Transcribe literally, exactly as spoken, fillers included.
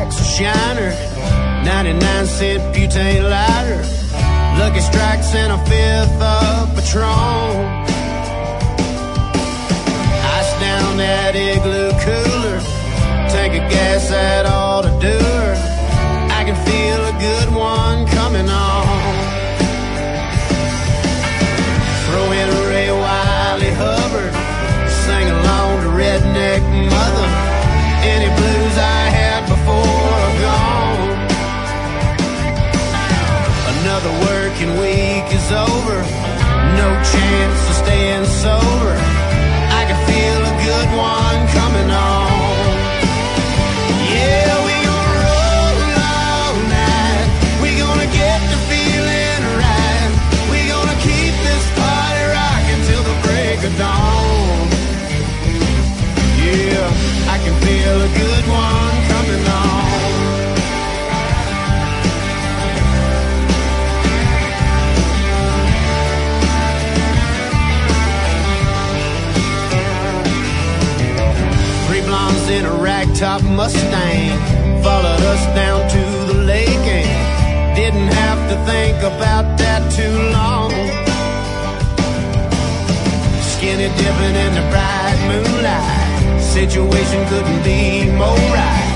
packs of Shiner, ninety-nine cent butane lighter, Lucky Strikes and a fifth of Patron. Ice down that igloo cooler, tank of gas that ought to do her. I can feel a good one coming on. Throw in a Ray Wiley Hubbard, sing along to Redneck Mother. Any blues I had before are gone. Another working week is over, no chance of staying sober. I can feel a good one coming on. Yeah, we gonna roll all night, we gonna get the feeling right, we gonna keep this party rocking till the break of dawn. Yeah, I can feel a good one coming on. Three blondes in a ragtop Mustang followed us down to the lake and didn't have to think about that too long. Skinny dipping in the bright moonlight, situation couldn't be more right.